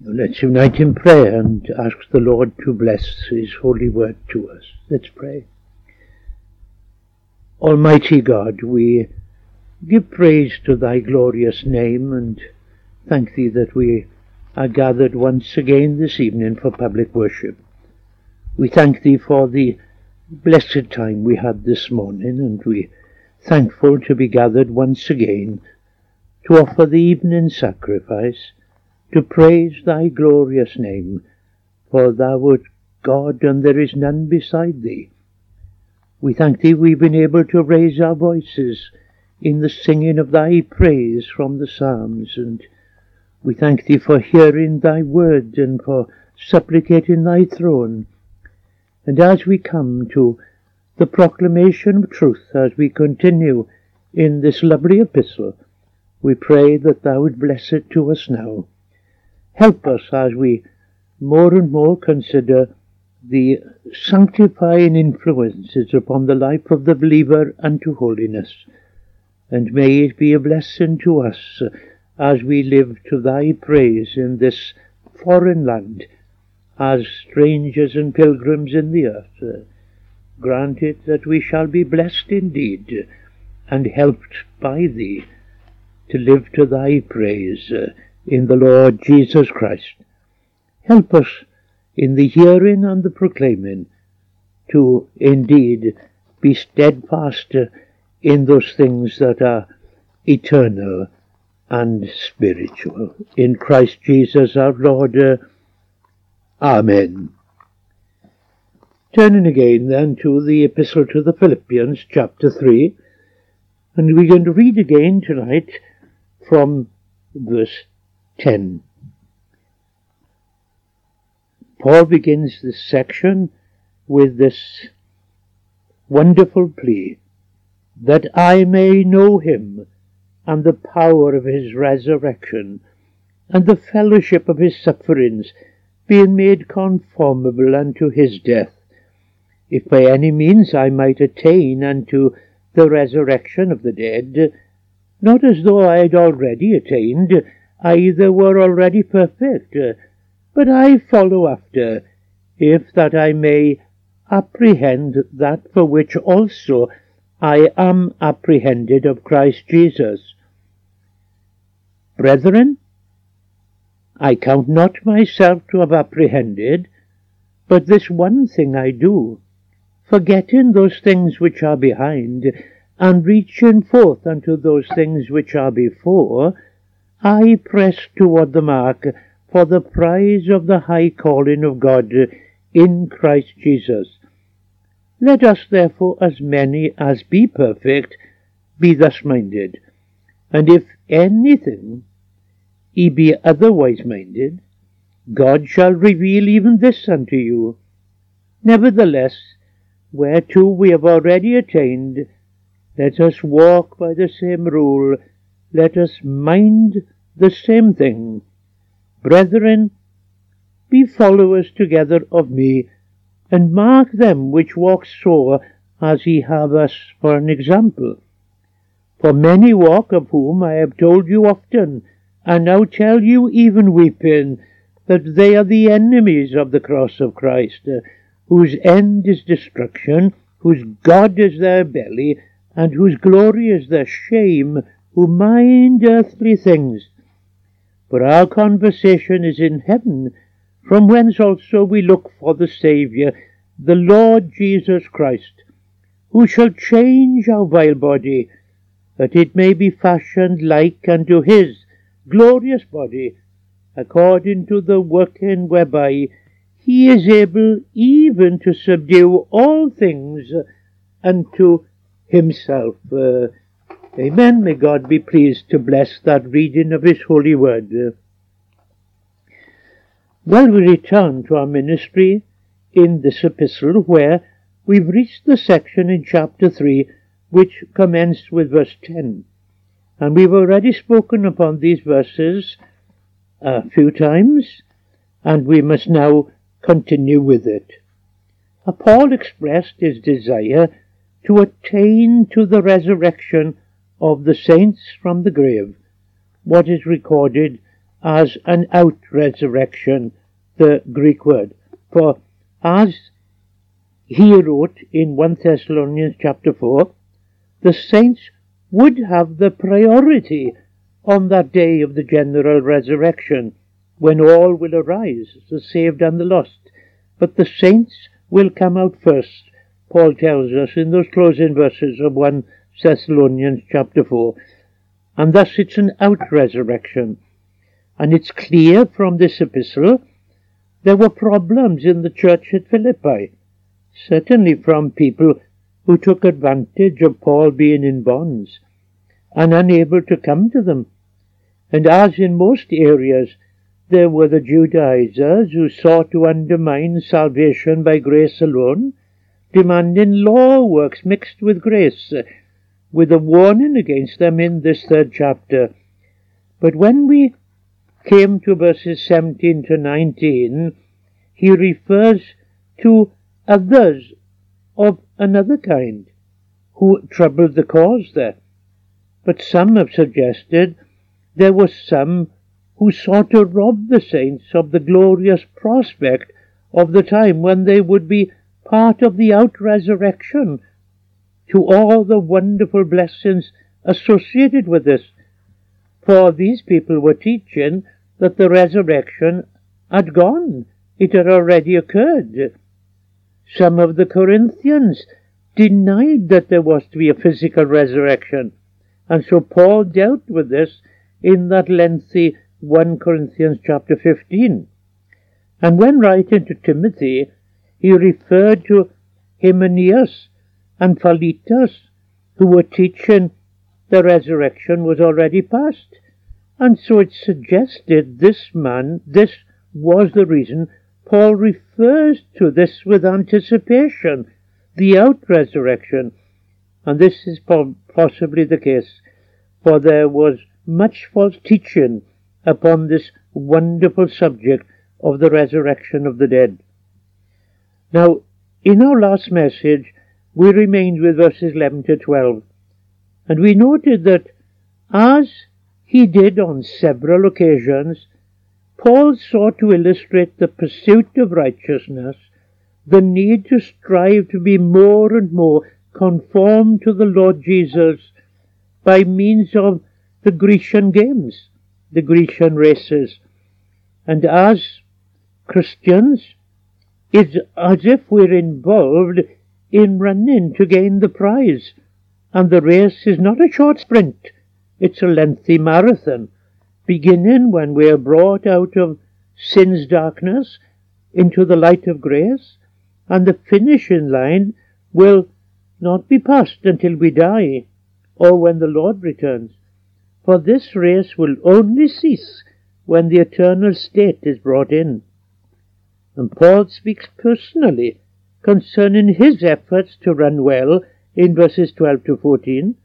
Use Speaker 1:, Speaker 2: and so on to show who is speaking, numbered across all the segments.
Speaker 1: Let's unite in prayer and ask the Lord to bless His holy word to us. Let's pray. Almighty God, we give praise to Thy glorious name and thank Thee that we are gathered once again this evening for public worship. We thank Thee for the blessed time we had this morning, and we are thankful to be gathered once again to offer the evening sacrifice, to praise Thy glorious name, for Thou art God and there is none beside Thee. We thank Thee we've been able to raise our voices in the singing of Thy praise from the Psalms, and we thank Thee for hearing Thy word and for supplicating Thy throne. And as we come to the proclamation of truth, as we continue in this lovely epistle, we pray that Thou would bless it to us now. Help us as we more and more consider the sanctifying influences upon the life of the believer unto holiness. And may it be a blessing to us as we live to Thy praise in this foreign land, as strangers and pilgrims in the earth. Grant it that we shall be blessed indeed, and helped by Thee to live to Thy praise in the Lord Jesus Christ. Help us in the hearing and the proclaiming to indeed be steadfast in those things that are eternal and spiritual. In Christ Jesus our Lord. Amen. Turning again then to the Epistle to the Philippians, chapter 3, and we're going to read again tonight from verse 10. Paul begins this section with this wonderful plea, that I may know Him and the power of His resurrection, and the fellowship of His sufferings, being made conformable unto His death, if by any means I might attain unto the resurrection of the dead, not as though I had already attained, either were already perfect, but I follow after, if that I may apprehend that for which also I am apprehended of Christ Jesus. Brethren, I count not myself to have apprehended, but this one thing I do, forgetting those things which are behind, and reaching forth unto those things which are before, I press toward the mark for the prize of the high calling of God in Christ Jesus. Let us therefore, as many as be perfect, be thus minded. And if anything ye be otherwise minded, God shall reveal even this unto you. Nevertheless, whereto we have already attained, let us walk by the same rule, let us mind the same thing. Brethren, be followers together of me, and mark them which walk so as ye have us for an example. For many walk, of whom I have told you often, and now tell you even weeping, that they are the enemies of the cross of Christ, whose end is destruction, whose God is their belly, and whose glory is their shame, who mind earthly things. For our conversation is in heaven, from whence also we look for the Saviour, the Lord Jesus Christ, who shall change our vile body, that it may be fashioned like unto His glorious body, according to the working whereby He is able even to subdue all things unto Himself. Amen. May God be pleased to bless that reading of His holy word. Well, we return to our ministry in this epistle, where we've reached the section in chapter 3 which commenced with verse 10. And we've already spoken upon these verses a few times, and we must now continue with it. Paul expressed his desire to attain to the resurrection of the saints from the grave, what is recorded as an out-resurrection, the Greek word. For as he wrote in 1 Thessalonians chapter 4, the saints would have the priority on that day of the general resurrection, when all will arise, the saved and the lost. But the saints will come out first, Paul tells us in those closing verses of 1 Thessalonians chapter 4. And thus it's an out-resurrection. And it's clear from this epistle there were problems in the church at Philippi, certainly from people who took advantage of Paul being in bonds and unable to come to them. And as in most areas, there were the Judaizers who sought to undermine salvation by grace alone, demanding law works mixed with grace, with a warning against them in this 3rd chapter. But when we came to verses 17 to 19, he refers to others of another kind who troubled the cause there. But some have suggested there were some who sought to rob the saints of the glorious prospect of the time when they would be part of the out-resurrection, to all the wonderful blessings associated with this. For these people were teaching that the resurrection had gone. It had already occurred. Some of the Corinthians denied that there was to be a physical resurrection, and so Paul dealt with this in that lengthy 1 Corinthians chapter 15. And when writing to Timothy, he referred to Hymenaeus and Philetus, who were teaching the resurrection was already past. And so it suggested this was the reason Paul refers to this with anticipation, the out-resurrection. And this is possibly the case, for there was much false teaching upon this wonderful subject of the resurrection of the dead. Now, in our last message, we remained with verses 11 to 12, and we noted that, as he did on several occasions, Paul sought to illustrate the pursuit of righteousness, the need to strive to be more and more conformed to the Lord Jesus by means of the Grecian games, the Grecian races. And as Christians, it's as if we're involved in running to gain the prize. And the race is not a short sprint, it's a lengthy marathon, beginning when we are brought out of sin's darkness into the light of grace, and the finishing line will not be passed until we die, or when the Lord returns. For this race will only cease when the eternal state is brought in. And Paul speaks personally concerning his efforts to run well in verses 12 to 14,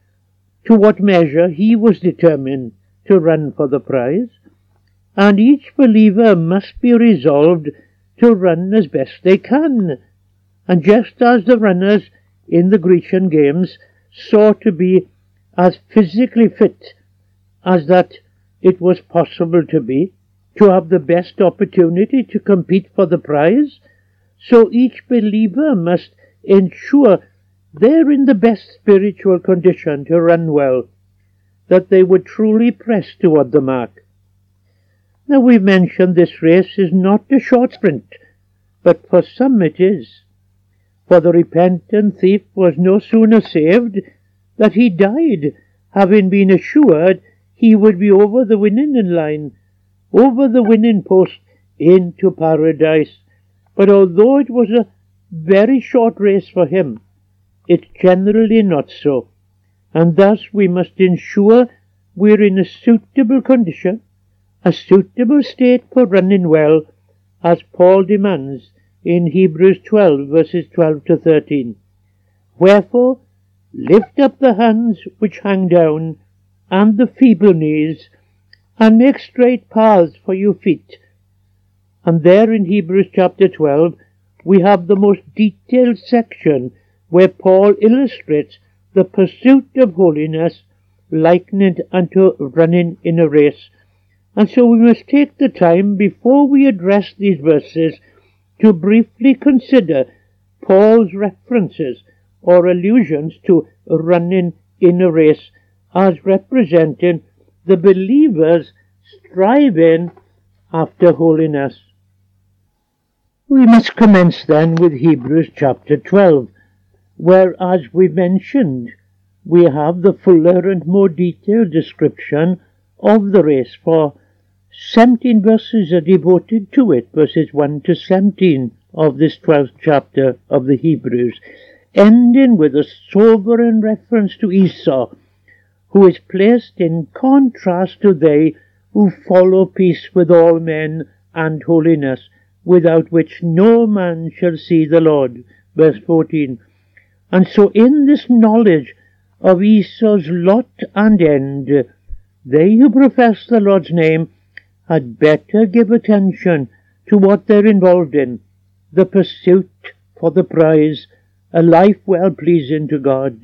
Speaker 1: to what measure he was determined to run for the prize, and each believer must be resolved to run as best they can. And just as the runners in the Grecian games sought to be as physically fit as that it was possible to be, to have the best opportunity to compete for the prize, so each believer must ensure they're in the best spiritual condition to run well, that they would truly press toward the mark. Now we've mentioned this race is not a short sprint, but for some it is. For the repentant thief was no sooner saved that he died, having been assured he would be over the winning line, over the winning post into paradise. But although it was a very short race for him, it's generally not so, and thus we must ensure we're in a suitable condition, a suitable state for running well, as Paul demands in Hebrews 12, verses 12 to 13. Wherefore, lift up the hands which hang down, and the feeble knees, and make straight paths for your feet. And there in Hebrews chapter 12, we have the most detailed section where Paul illustrates the pursuit of holiness, likening it unto running in a race, And so we must take the time before we address these verses to briefly consider Paul's references or allusions to running in a race as representing the believers striving after holiness. We must commence then with Hebrews chapter 12, where, as we mentioned, we have the fuller and more detailed description of the race, for 17 verses are devoted to it, verses 1 to 17 of this 12th chapter of the Hebrews, ending with a sovereign reference to Esau, who is placed in contrast to they who follow peace with all men and holiness, without which no man shall see the Lord. Verse 14. And so in this knowledge of Esau's lot and end, they who profess the Lord's name had better give attention to what they're involved in, the pursuit for the prize, a life well pleasing to God.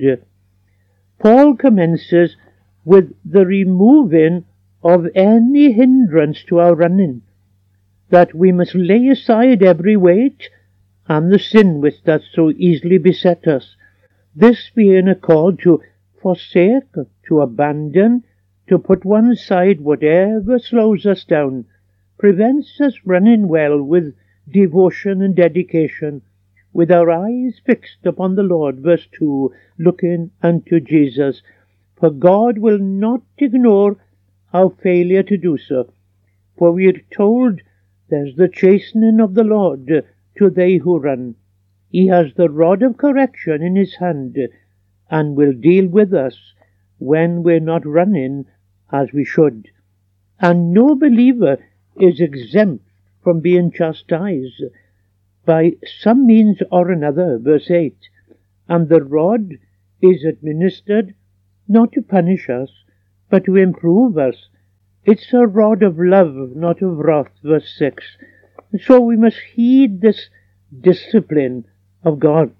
Speaker 1: Paul commences with the removing of any hindrance to our running, that we must lay aside every weight and the sin which doth so easily beset us, this being a call to forsake, to abandon, to put one side whatever slows us down, prevents us running well with devotion and dedication, with our eyes fixed upon the Lord, verse 2, looking unto Jesus. For God will not ignore our failure to do so, for we are told there's the chastening of the Lord to they who run. He has the rod of correction in his hand, and will deal with us when we're not running as we should. And no believer is exempt from being chastised by some means or another, verse 8. And the rod is administered not to punish us, but to improve us. It's a rod of love, not of wrath, verse 6. And so we must heed this discipline of God.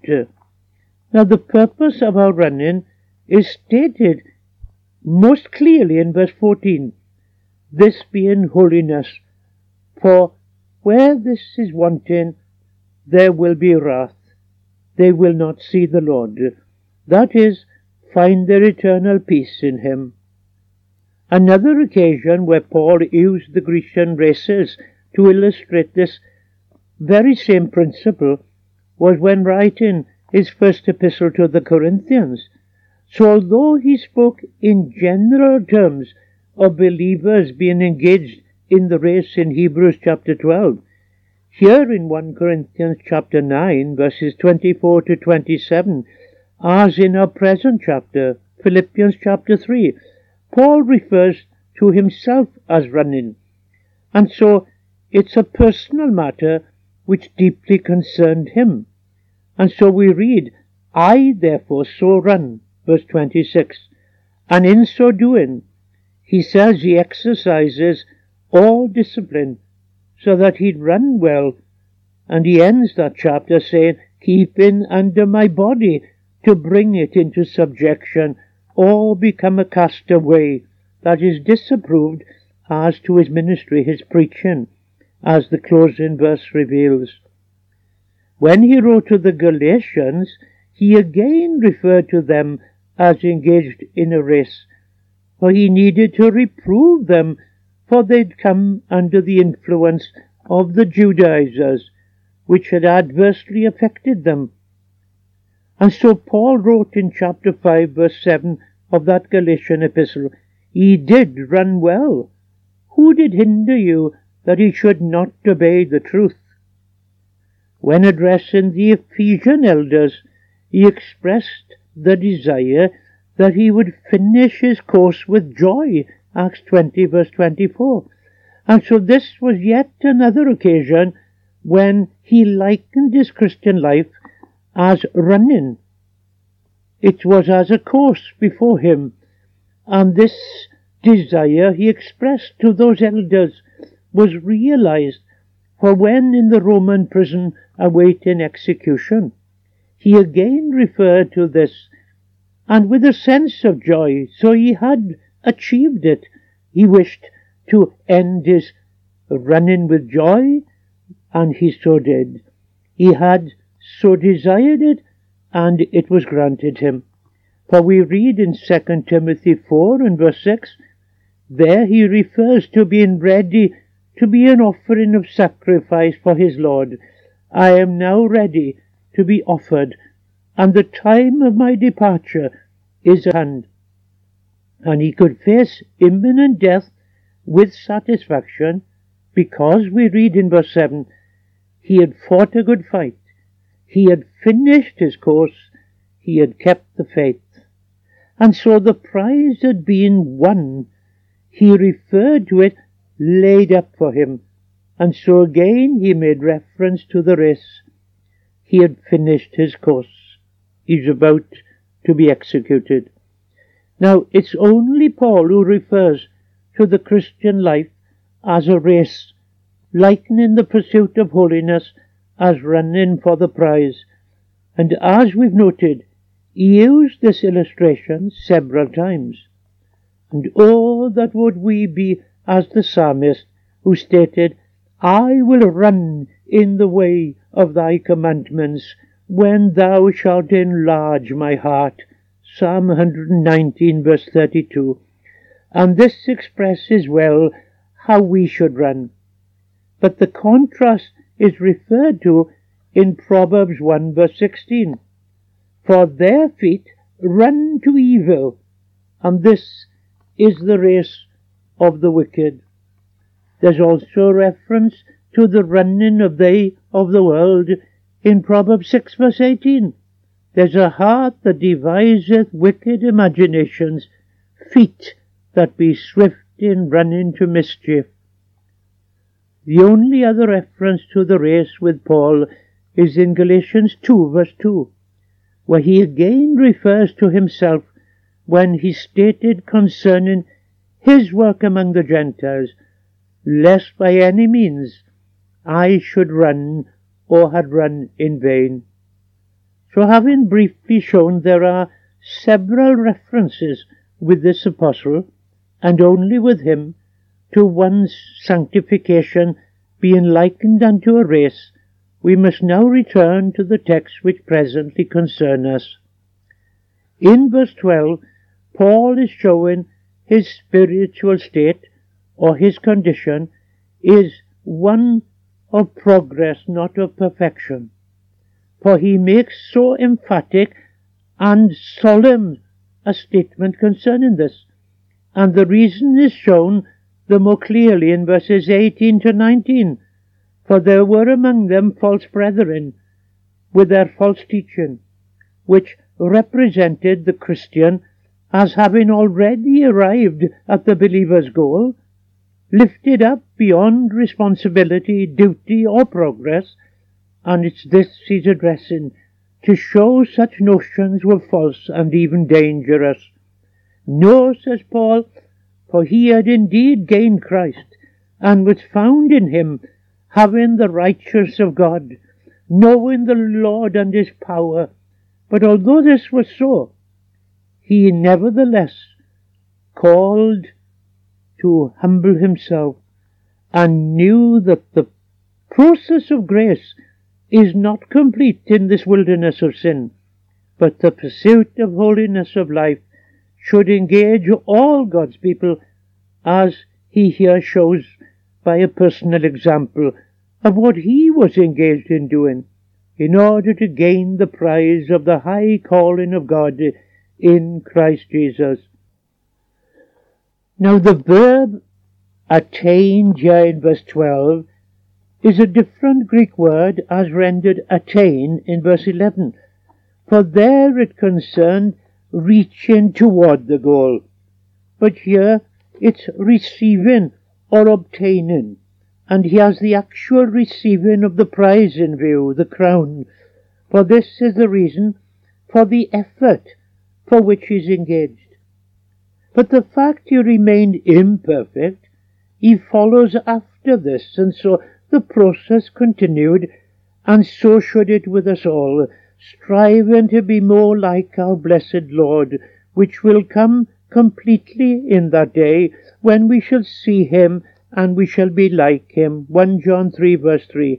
Speaker 1: Now the purpose of our running is stated most clearly in verse 14, this being holiness. For where this is wanting, there will be wrath. They will not see the Lord. That is, find their eternal peace in him. Another occasion where Paul used the Grecian races to illustrate this very same principle was when writing his first epistle to the Corinthians. So although he spoke in general terms of believers being engaged in the race in Hebrews chapter 12, here in 1 Corinthians chapter 9, verses 24 to 27, as in our present chapter, Philippians chapter 3, Paul refers to himself as running. And so it's a personal matter which deeply concerned him. And so we read, I therefore so run, verse 26. And in so doing, he says he exercises all discipline so that he'd run well. And he ends that chapter saying, keeping under my body to bring it into subjection, or become a castaway that is disapproved as to his ministry, his preaching, as the closing verse reveals. When he wrote to the Galatians, he again referred to them as engaged in a race, for he needed to reprove them, for they'd come under the influence of the Judaizers, which had adversely affected them. And so Paul wrote in chapter 5, verse 7 of that Galatian epistle, Ye did run well. Who did hinder you that he should not obey the truth? When addressing the Ephesian elders, he expressed the desire that he would finish his course with joy, Acts 20, verse 24. And so this was yet another occasion when he likened his Christian life as running. It was as a course before him, and this desire he expressed to those elders was realized, for when in the Roman prison awaiting execution, he again referred to this, and with a sense of joy, so he had achieved it, he wished to end his running with joy, and he so did. He had so desired it, and it was granted him. For we read in 2 Timothy 4 and verse 6, there he refers to being ready to be an offering of sacrifice for his Lord. I am now ready to be offered, and the time of my departure is at hand. And he could face imminent death with satisfaction, because we read in verse 7, he had fought a good fight, he had finished his course, he had kept the faith. And so the prize had been won. He referred to it laid up for him, and so again he made reference to the race. He had finished his course. He's about to be executed. Now, it's only Paul who refers to the Christian life as a race, likening the pursuit of holiness as running for the prize. And as we've noted, he used this illustration several times. And oh, that would we be as the psalmist who stated, I will run in the way of thy commandments when thou shalt enlarge my heart. Psalm 119 verse 32. And this expresses well how we should run. But the contrast is referred to in Proverbs 1 verse 16. For their feet run to evil, and this is the race of the wicked. There's also reference to the running of they of the world in Proverbs 6 verse 18. There's a heart that deviseth wicked imaginations, feet that be swift in running to mischief. The only other reference to the race with Paul is in Galatians 2 verse 2, where he again refers to himself when he stated concerning his work among the Gentiles, lest by any means I should run or had run in vain. So having briefly shown there are several references with this apostle, and only with him, to one's sanctification being likened unto a race, we must now return to the texts which presently concern us. In verse 12, Paul is showing his spiritual state, or his condition, is one of progress, not of perfection. For he makes so emphatic and solemn a statement concerning this, and the reason is shown the more clearly in verses 18 to 19. For there were among them false brethren, with their false teaching, which represented the Christian as having already arrived at the believer's goal, lifted up beyond responsibility, duty, or progress, and it's this he's addressing, to show such notions were false and even dangerous. No, says Paul, for he had indeed gained Christ, and was found in him, having the righteousness of God, knowing the Lord and his power. But although this was so, he nevertheless called to humble himself, and knew that the process of grace is not complete in this wilderness of sin, but the pursuit of holiness of life should engage all God's people, as he here shows by a personal example of what he was engaged in doing, in order to gain the prize of the high calling of God in Christ Jesus. Now the verb attained here in verse 12 is a different Greek word as rendered attain in verse 11, for there it concerned reaching toward the goal, but here it's receiving or obtaining, and he has the actual receiving of the prize in view, the crown, for this is the reason for the effort for which he is engaged. But the fact he remained imperfect, he follows after this, and so the process continued, and so should it with us all, striving to be more like our blessed Lord, which will come completely in that day, when we shall see him and we shall be like him. 1 John 3 verse 3.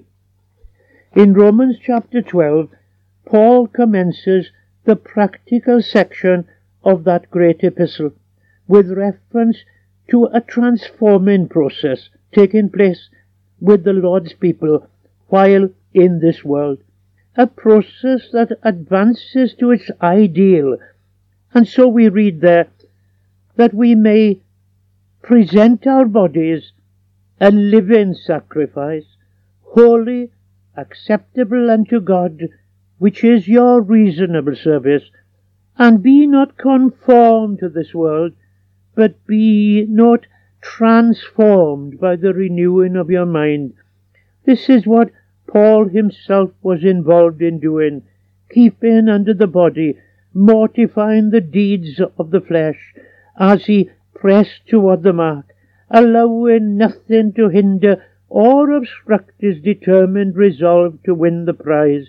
Speaker 1: In Romans chapter 12, Paul commences the practical section of that great epistle with reference to a transforming process taking place with the Lord's people while in this world, a process that advances to its ideal. And so we read there that we may present our bodies a living sacrifice, holy, acceptable unto God, which is your reasonable service. And be not conformed to this world, but be not transformed by the renewing of your mind. This is what Paul himself was involved in doing, keeping under the body, mortifying the deeds of the flesh, as he pressed toward the mark, allowing nothing to hinder or obstruct his determined resolve to win the prize.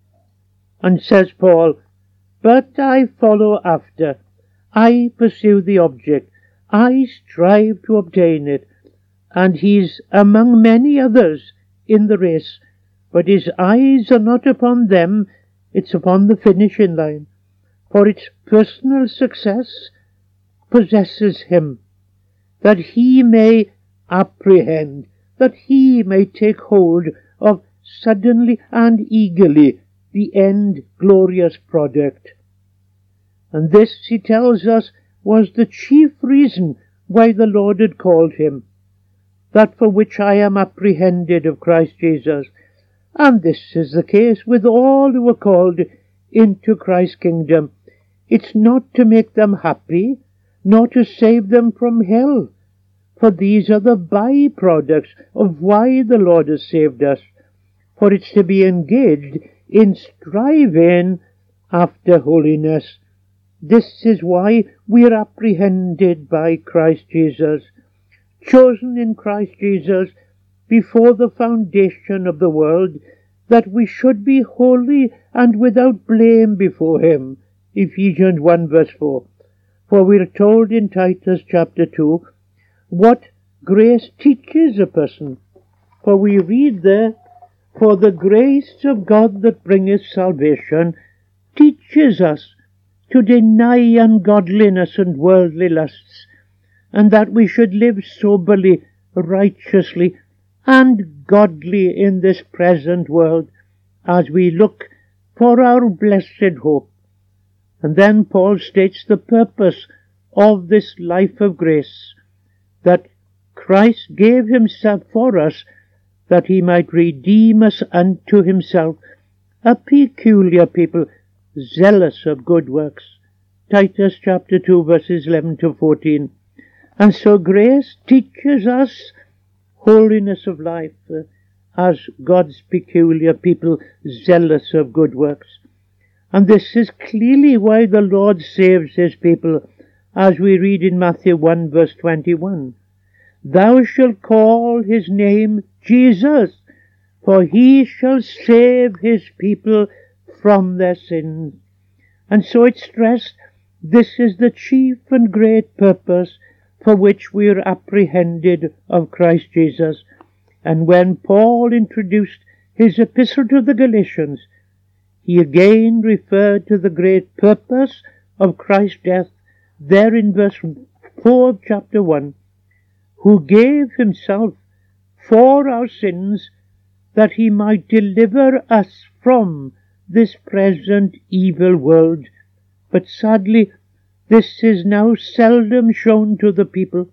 Speaker 1: And says Paul, but I follow after, I pursue the object, I strive to obtain it. And he's among many others in the race, but his eyes are not upon them, it's upon the finishing line, for its personal success possesses him, that he may apprehend, that he may take hold of suddenly and eagerly the end glorious product. And this, he tells us, was the chief reason why the Lord had called him, that for which I am apprehended of Christ Jesus. And this is the case with all who are called into Christ's kingdom. It's not to make them happy, nor to save them from hell, for these are the byproducts of why the Lord has saved us, for it's to be engaged in striving after holiness. This is why we are apprehended by Christ Jesus, chosen in Christ Jesus before the foundation of the world, that we should be holy and without blame before him. Ephesians 1 verse 4. For we are told in Titus chapter 2 what grace teaches a person. For we read there, for the grace of God that bringeth salvation teaches us to deny ungodliness and worldly lusts, and that we should live soberly, righteously, and godly in this present world, as we look for our blessed hope. And then Paul states the purpose of this life of grace, that Christ gave himself for us, that he might redeem us unto himself, a peculiar people, zealous of good works. Titus chapter 2 verses 11 to 14. And so grace teaches us holiness of life as God's peculiar people, zealous of good works. And this is clearly why the Lord saves his people, as we read in Matthew 1 verse 21. Thou shalt call his name Jesus, for he shall save his people from their sins. And so it's stressed, this is the chief and great purpose for which we are apprehended of Christ Jesus. And when Paul introduced his epistle to the Galatians, he again referred to the great purpose of Christ's death there in verse 4 of chapter 1, who gave himself for our sins, that he might deliver us from this present evil world. But sadly, this is now seldom shown to the people.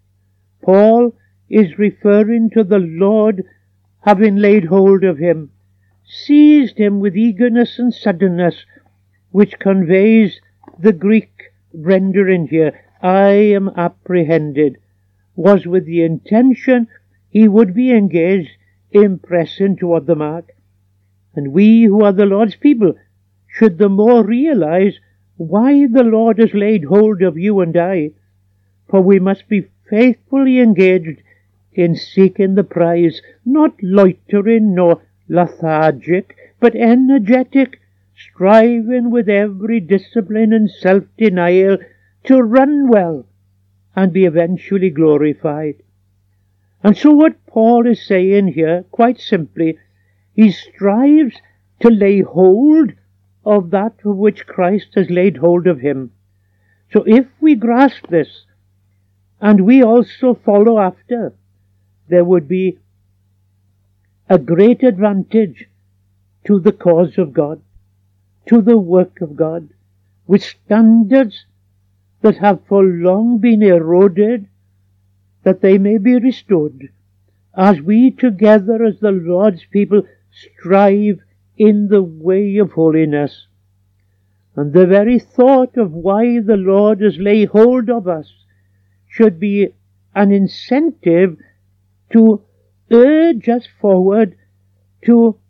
Speaker 1: Paul is referring to the Lord having laid hold of him, seized him with eagerness and suddenness, which conveys the Greek rendering here, I am apprehended, was with the intention he would be engaged in pressing toward the mark. And we who are the Lord's people should the more realize why the Lord has laid hold of you and I, for we must be faithfully engaged in seeking the prize, not loitering nor lethargic, but energetic, striving with every discipline and self-denial to run well and be eventually glorified. And so what Paul is saying here, quite simply, he strives to lay hold of that for which Christ has laid hold of him. So if we grasp this, and we also follow after, there would be a great advantage to the cause of God, to the work of God, with standards that have for long been eroded, that they may be restored, as we together as the Lord's people strive in the way of holiness. And the very thought of why the Lord has laid hold of us should be an incentive to urge us forward, to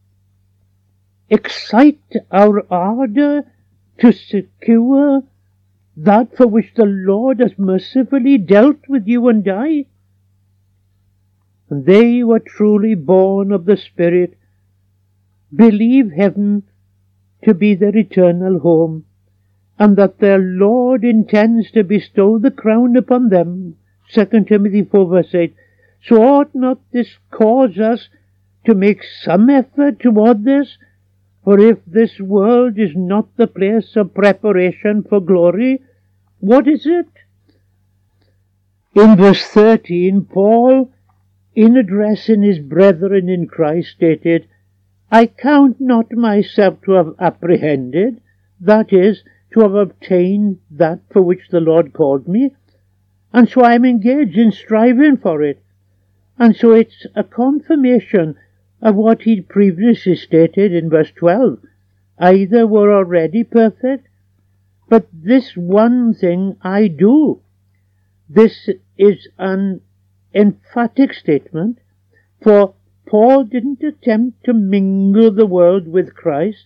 Speaker 1: excite our ardor to secure that for which the Lord has mercifully dealt with you and I. And they who are truly born of the Spirit believe heaven to be their eternal home, and that their Lord intends to bestow the crown upon them. 2 Timothy 4 verse 8. So ought not this cause us to make some effort toward this? For if this world is not the place of preparation for glory, what is it? In verse 13, Paul, in addressing his brethren in Christ, stated, I count not myself to have apprehended, that is, to have obtained that for which the Lord called me, and so I am engaged in striving for it. And so it's a confirmation of what he'd previously stated in verse 12. Either were already perfect, but this one thing I do. This is an emphatic statement, for Paul didn't attempt to mingle the world with Christ,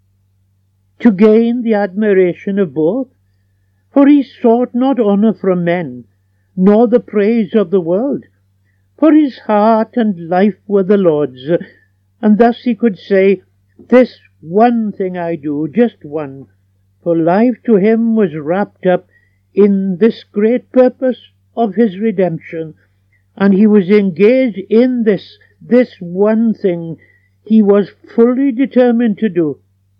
Speaker 1: to gain the admiration of both, for he sought not honour from men, nor the praise of the world, for his heart and life were the Lord's, and thus he could say, this one thing I do, just one, for life to him was wrapped up in this great purpose of his redemption, and he was engaged in this one thing he was fully determined to do.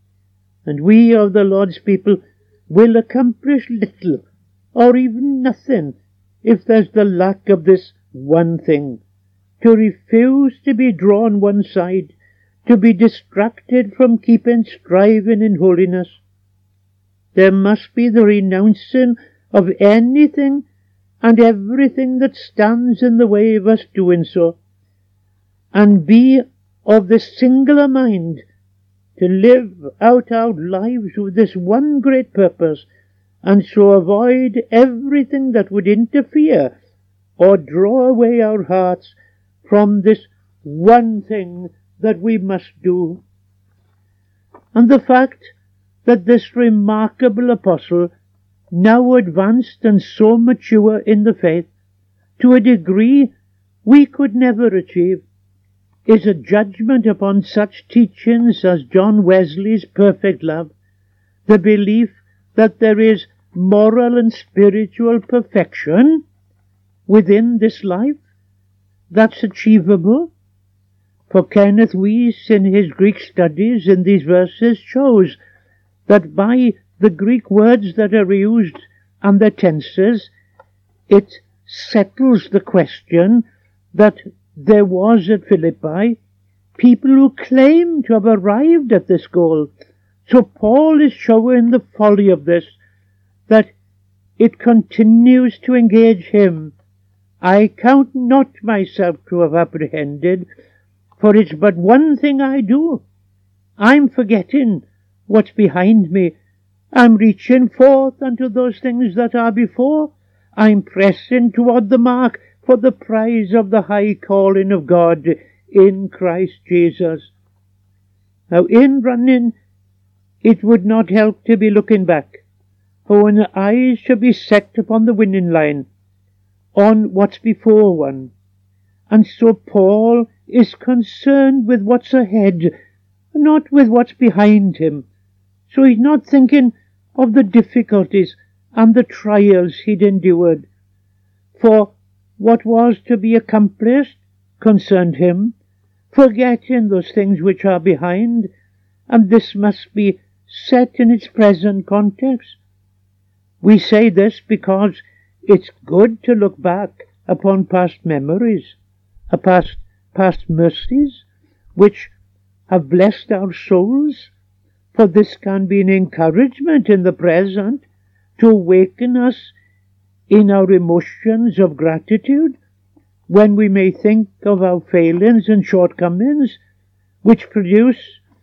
Speaker 1: And we of the Lord's people will accomplish little, or even nothing, if there's the lack of this one thing. To refuse to be drawn one side, to be distracted from keeping striving in holiness. There must be the renouncing of anything and everything that stands in the way of us doing so, and be of the singular mind to live out our lives with this one great purpose, and so avoid everything that would interfere or draw away our hearts from this one thing that we must do. And the fact that this remarkable apostle, now advanced and so mature in the faith, to a degree we could never achieve, is a judgment upon such teachings as John Wesley's perfect love, the belief that there is moral and spiritual perfection within this life that's achievable. For Kenneth Wuest, in his Greek studies in these verses, shows that by the Greek words that are used and their tenses, it settles the question that there was at Philippi people who claim to have arrived at this goal. So Paul is showing the folly of this, that it continues to engage him. I count not myself to have apprehended, for it's but one thing I do. I'm forgetting what's behind me. I'm reaching forth unto those things that are before. I'm pressing toward the mark for the prize of the high calling of God in Christ Jesus. Now, in running, it would not help to be looking back, for when the eyes shall be set upon the winning line, on what's before one. And so Paul is concerned with what's ahead, not with what's behind him. So he's not thinking of the difficulties and the trials he'd endured. For what was to be accomplished concerned him, forgetting those things which are behind, and this must be set in its present context. We say this because it's good to look back upon past memories, past mercies, which have blessed our souls, for this can be an encouragement in the present to awaken us in our emotions of gratitude when we may think of our failings and shortcomings, which produce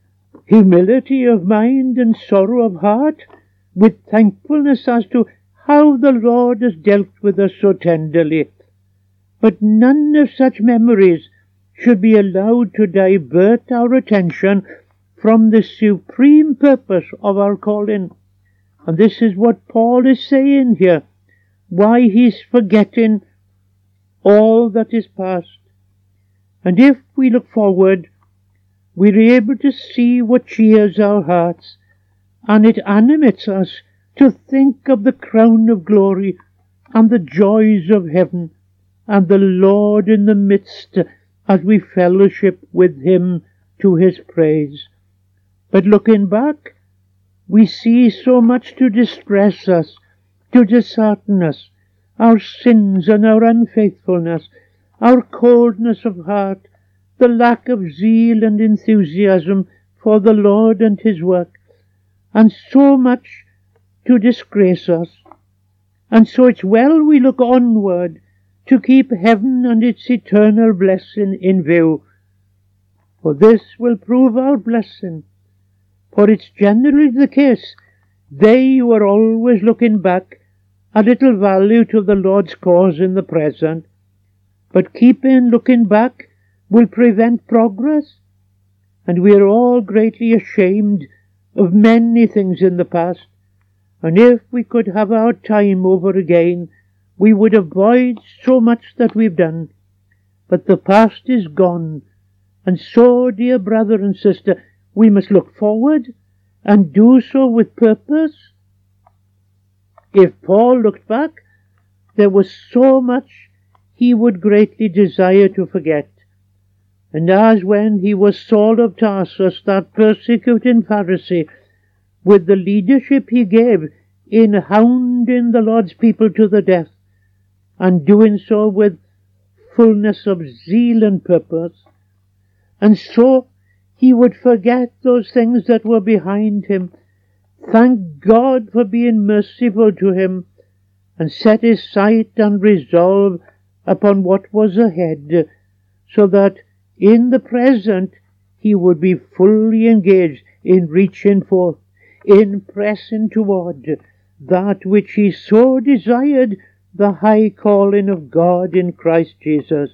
Speaker 1: humility of mind and sorrow of heart, with thankfulness as to how the Lord has dealt with us so tenderly. But none of such memories should be allowed to divert our attention from the supreme purpose of our calling. And this is what Paul is saying here, why he's forgetting all that is past. And if we look forward, we're able to see what cheers our hearts, and it animates us to think of the crown of glory and the joys of heaven, and the Lord in the midst as we fellowship with him to his praise. But looking back, we see so much to distress us, to dishearten us, our sins and our unfaithfulness, our coldness of heart, the lack of zeal and enthusiasm for the Lord and his work, and so much to disgrace us. And so it's well we look onward to keep heaven and its eternal blessing in view, for this will prove our blessing. For it's generally the case, they who are always looking back a little value to the Lord's cause in the present, but keeping looking back will prevent progress, and we are all greatly ashamed of many things in the past, and if we could have our time over again, we would avoid so much that we've done. But the past is gone, and so, dear brother and sister, we must look forward and do so with purpose. If Paul looked back, there was so much he would greatly desire to forget. And as when he was Saul of Tarsus, that persecuting Pharisee, with the leadership he gave in hounding the Lord's people to the death, and doing so with fullness of zeal and purpose, and so he would forget those things that were behind him, thank God for being merciful to him, and set his sight and resolve upon what was ahead, so that in the present he would be fully engaged in reaching forth, in pressing toward that which he so desired, the high calling of God in Christ Jesus.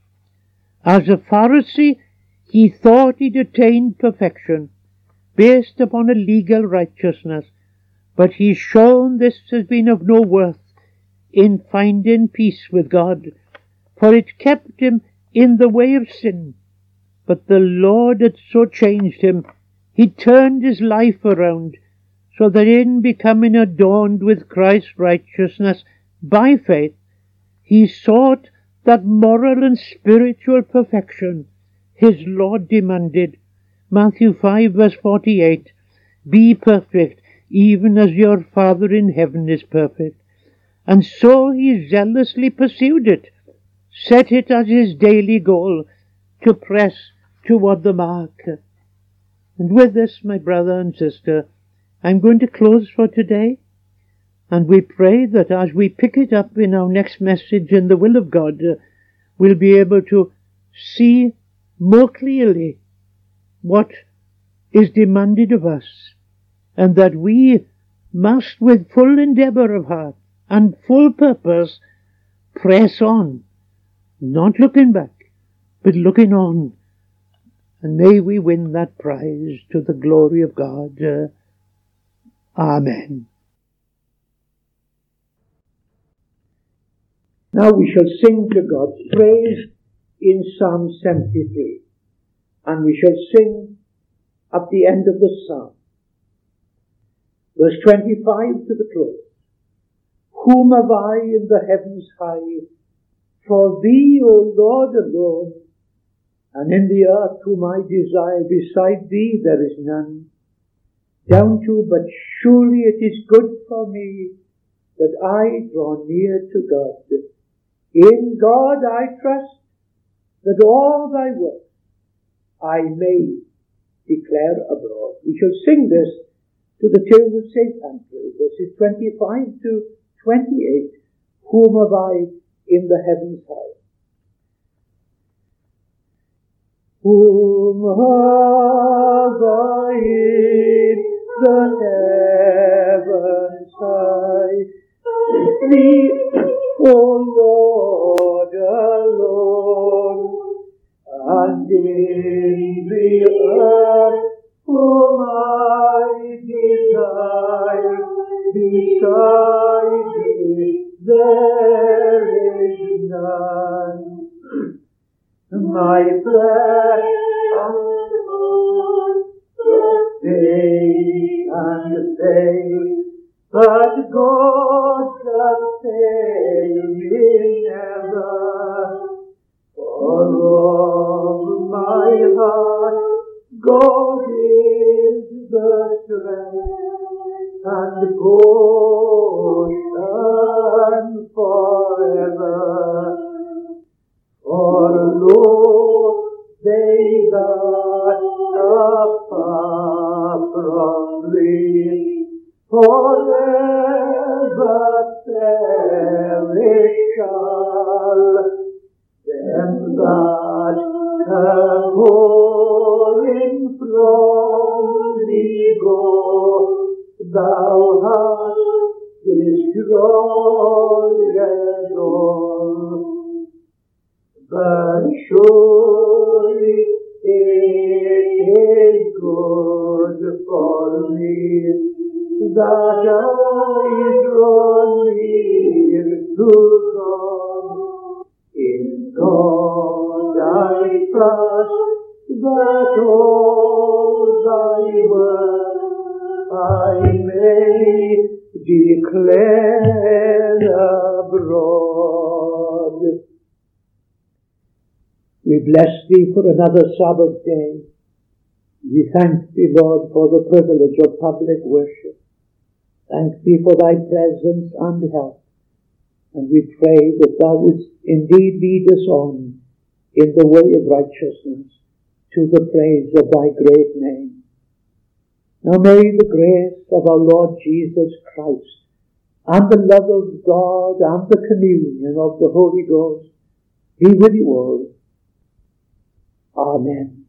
Speaker 1: As a Pharisee, he thought he'd attained perfection, based upon a legal righteousness, but he's shown this has been of no worth in finding peace with God, for it kept him in the way of sin. But the Lord had so changed him, he turned his life around, so that in becoming adorned with Christ's righteousness by faith, he sought that moral and spiritual perfection his Lord demanded. Matthew 5 verse 48, be perfect, even as your Father in heaven is perfect. And so he zealously pursued it, set it as his daily goal, to press toward the mark. And with this, my brother and sister, I'm going to close for today, and we pray that as we pick it up in our next message in the will of God, we'll be able to see more clearly what is demanded of us, and that we must, with full endeavour of heart and full purpose, press on, not looking back, but looking on, and may we win that prize to the glory of God. Amen. Now we shall sing to God's praise in Psalm 73, and we shall sing at the end of the psalm, verse 25 to the close. whom have I in the heavens high? For thee, O Lord, alone, and in the earth whom I desire, beside thee there is none. Down to, but surely it is good for me that I draw near to God. In God I trust, that all thy works I may declare abroad. We shall sing this to the tune of St. Andrew, verses 25 to 28. Whom have I in the heavens high? Whom have I in the heavens high? Thee, O Lord, alone, and in the earth whom I desire, beside thee there is none. My flesh and bone fade and fail, but God shall fail me never. For all my heart God is the strength and portion forever. For lo, they that are far from thee forever perish shall. Them that have fallen from thee go, thou hast destroyed all. But surely it is good for me that I draw near to God. In God I trust, that all thy works I may declare abroad. We bless thee for another Sabbath day. We thank thee, Lord, for the privilege of public worship. Thank thee for thy presence and help. And we pray that thou wouldst indeed lead us on in the way of righteousness to the praise of thy great name. Now may the grace of our Lord Jesus Christ and the love of God and the communion of the Holy Ghost be with you all. Amen.